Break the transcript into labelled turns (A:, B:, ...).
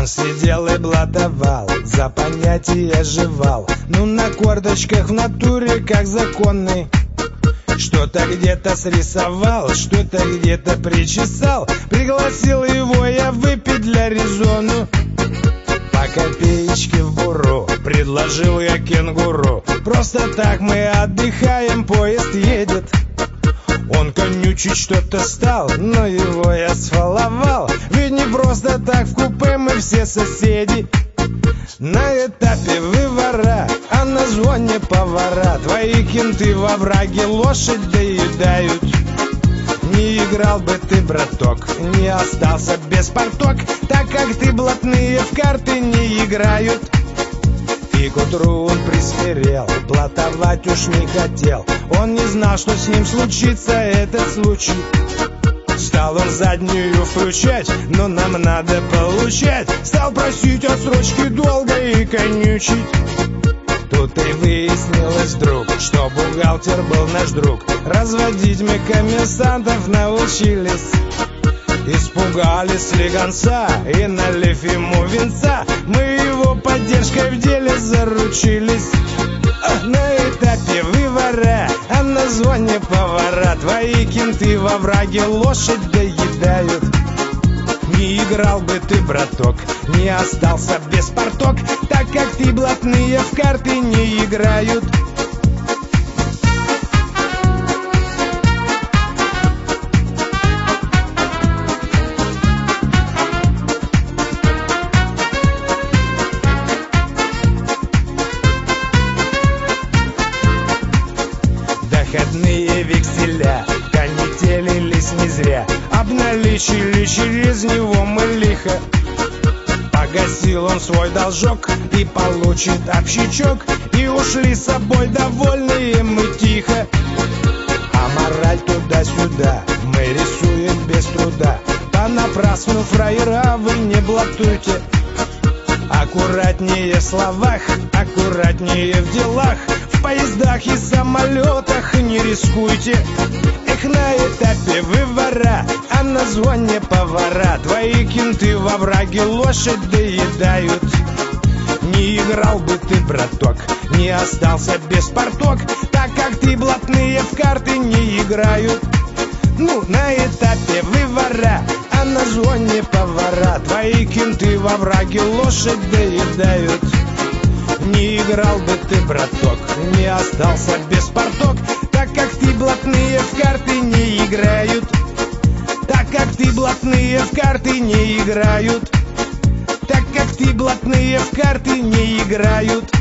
A: сидел и блатовал, за понятие жевал. Ну на корточках в натуре как законный. Что-то где-то срисовал, что-то где-то причесал. Пригласил его я выпить для резону. По копеечке в буру предложил я кенгуру. Просто так мы отдыхаем, поезд едет. Он конючить что-то стал, но его я сфаловал. Ведь не просто так в купе мы все соседи. На этапе вывора, а на звоне повара. Твои кенты во враге лошадь доедают. Не играл бы ты, браток, не остался без порток, так как ты блатные в карты не играют. И к утру он присмирел, платовать уж не хотел. Он не знал, что с ним случится этот случай. Стал он заднюю включать, но нам надо получать. Стал просить отсрочки долго и конючить. Тут и выяснилось вдруг, что бухгалтер был наш друг. Разводить мы коммерсантов научились. Испугались слегонца и, налив ему винца, мы его поддержкой в деле заручились. На этапе вывора, а на звоне повара. Твои кенты во враге лошадь доедают. Не играл бы ты, браток, не остался без порток, так как ты блатные в карты не играют. Доходные векселя конетелились не зря. Обналичили через него мы лихо. Погасил он свой должок и получит общичок. И ушли с собой довольные мы тихо. А мораль туда-сюда мы рисуем без труда. Понапрасну, фраера, вы не блатуйте. Аккуратнее в словах, аккуратнее в делах. В поездах и самолетах не рискуйте. Эх, на этапе вывора, а на звоне повара. Твои кенты во враге лошадь доедают. Не играл бы ты, браток, не остался без порток, так как ты блатные в карты не играют. Ну, на этапе вывора, а на звоне повара. Твои кенты во враге лошадь доедают. Не играл бы ты, браток, не остался без порток, так как ты блатные в карты не играют. Так как ты блатные в карты не играют. Так как ты блатные в карты не играют.